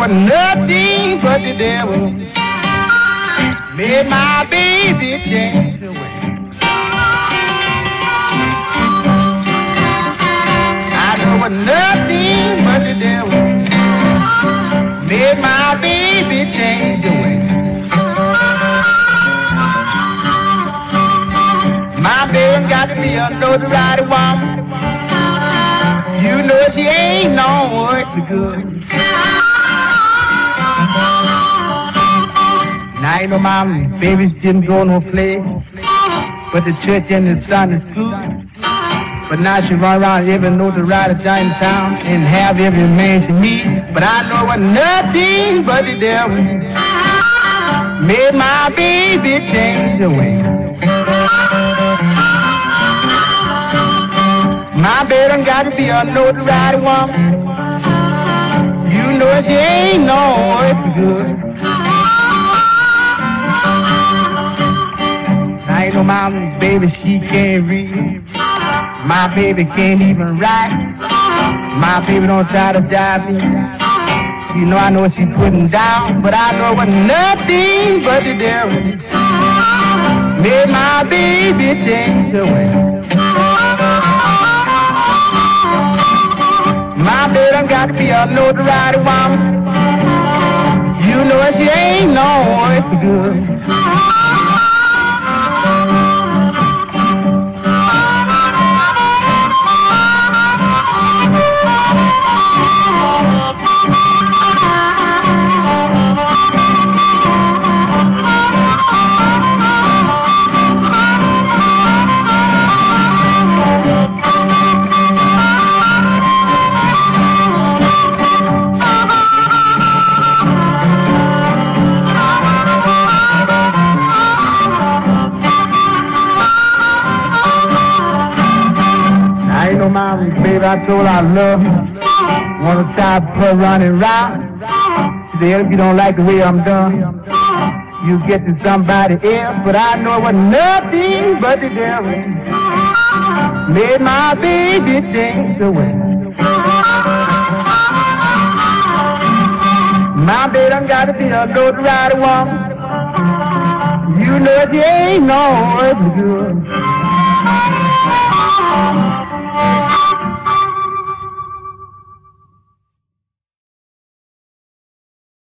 was nothing but the devil made my baby change the way. I know it was nothing but the devil made my baby change the way. My baby got to be a notoriety woman. You know she ain't no work for good. Now you know my babies didn't go no place, but the church and the Sunday school. But now she run around every notoriety down in town and have every man she meets. But I know it was nothing but the devil made my baby change the way. My baby got to be a notoriety woman. You know she ain't no work good. I know my baby, she can't read. My baby can't even write. My baby don't try to drive me. You know I know what she's putting down, but I know it was nothing but the devil made my baby change the way. My baby got to be a notoriety woman. You know she ain't no work good. Baby, I told her I love her. Wanna stop her running round. She said, if you don't like the way I'm done, you get to somebody else. But I know it was nothing but the devil made my baby change the way. My baby done got to be a notoriety woman. You know she ain't no good.